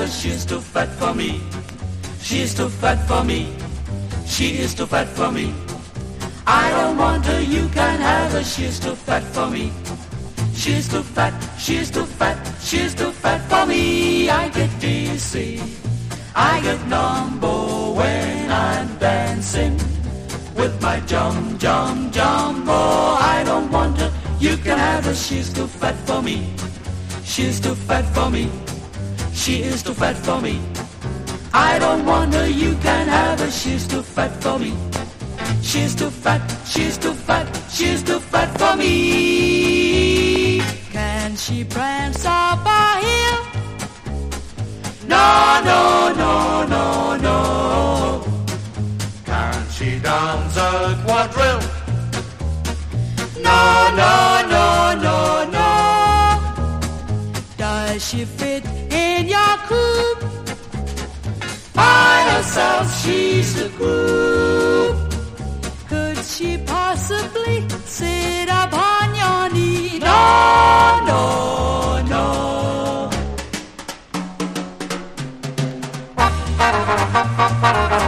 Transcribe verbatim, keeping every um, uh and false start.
her, she's too fat for me. She's too fat for me. She is too fat for me. I don't want her, you can have her, she's too fat for me. She's too fat, she's too fat, she's too fat for me. I get dizzy, I get numbo when I'm dancing with my jum jum jumbo. I don't want her, you can have her, she's too fat for me. She's too fat for me. She is too fat for me. I don't want her, you can have her, she's too fat for me. She's too fat, she's too fat, she's too fat for me. Can she prance up a hill? No, no, no, no, no. Can she dance a quadrille? No, no, no, no, no. Does she fit in your coupe? By herself, she's a group. Could she possibly sit upon your knee? No, no, no.